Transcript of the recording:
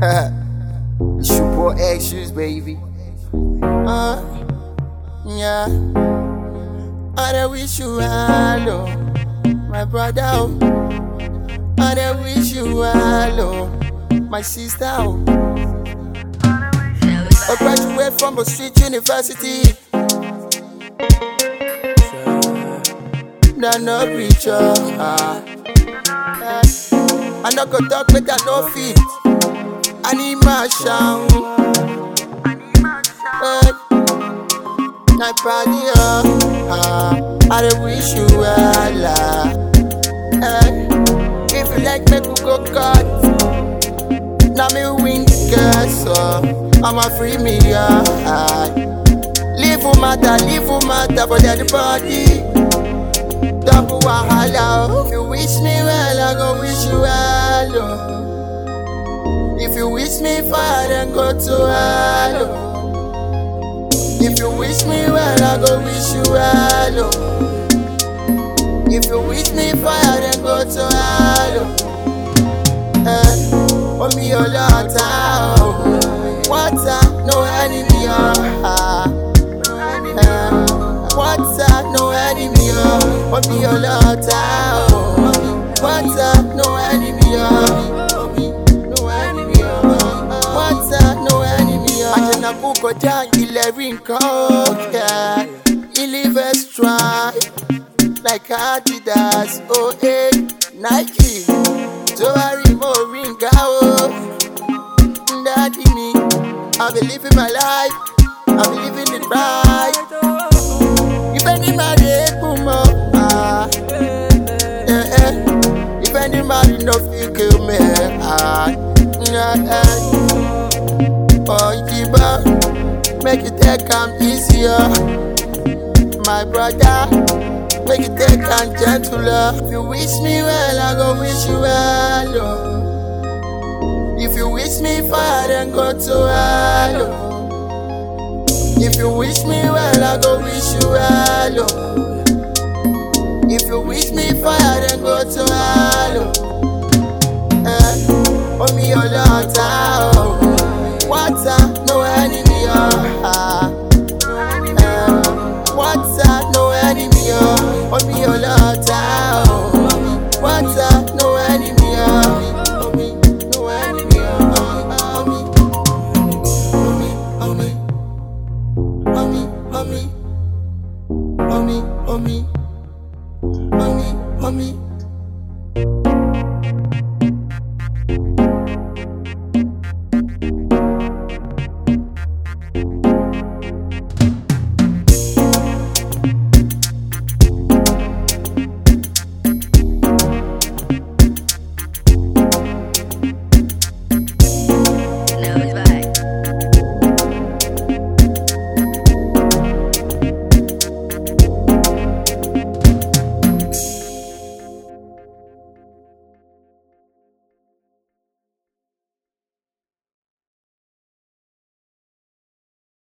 It's your boy X-Shoes, baby. Yeah. I wish you hello, my brother. I wish you hello, my sister. I graduate from a street university. Nah, no preacher. I no go talk with that no feet. I need my shout. My body, I wish you well. If you like, make you go cut. Now me win the so I'm a free me. Leave for matter for the body. Double wahala. If you wish me well, I go wish you well. If you wish me fire, then go to hell. If you wish me well, I go wish you well. If you wish me fire, then go to hell. Oh me your water, no enemy. Water, no enemy. Oh me your water, no enemy. Go down, you let ring cold, yeah. You live extra, like Adidas, Nike. So I remove ring out, daddy me. I be living my life, I be living it right. If any man boom if any man no feel kill me, oh, Iba, make it take am easier, my brother. Make it take am gentler. If you wish me well, I go wish you well. If you wish me fire, then go to hell. If you wish me well, I go wish you well. If you wish me fire, then go to hell. Oh me your daughter.